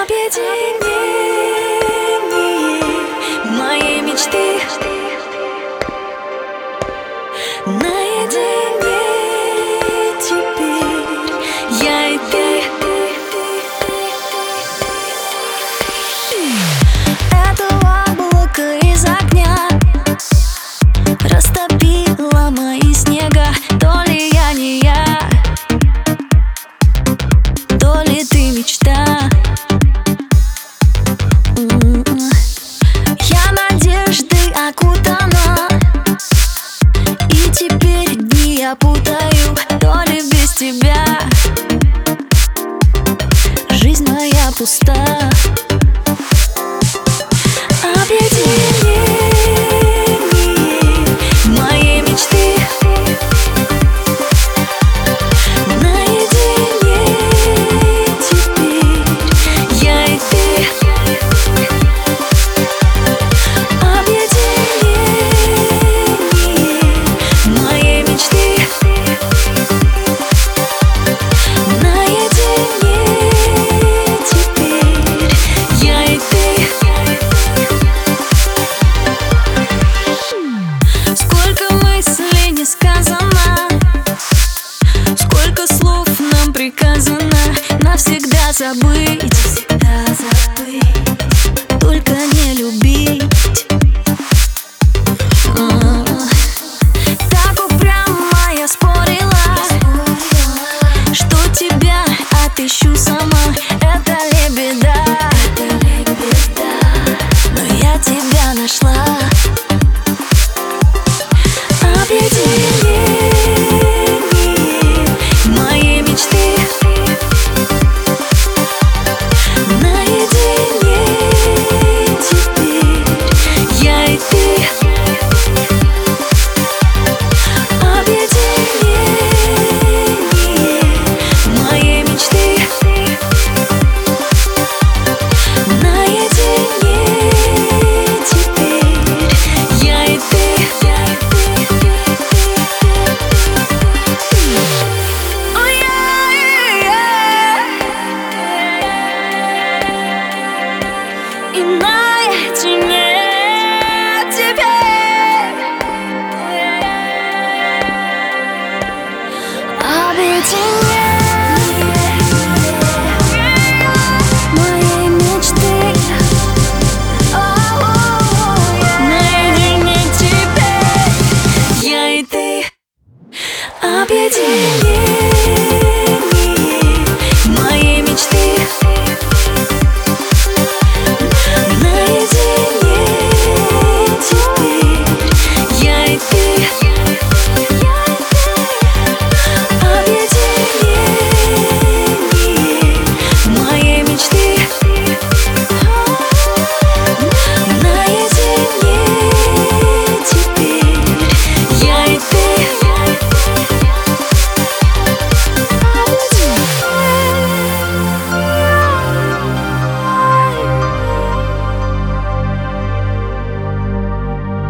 Объединение моей мечты наедине теперь я и ты. Это облако из огня растопило мои снега. То ли я не я, то ли ты мечта. Я надеждой окутана, и теперь дни я путаю. То ли без тебя жизнь моя пуста. Объединение моей мечты наедине теперь я и ты. Объединение моей мечты наедине теперь я и ты. Сколько мыслей не сказано, сколько слов нам приказано навсегда забыть, только не любить. Так упрямо я спорила, что тебя отыщу сама.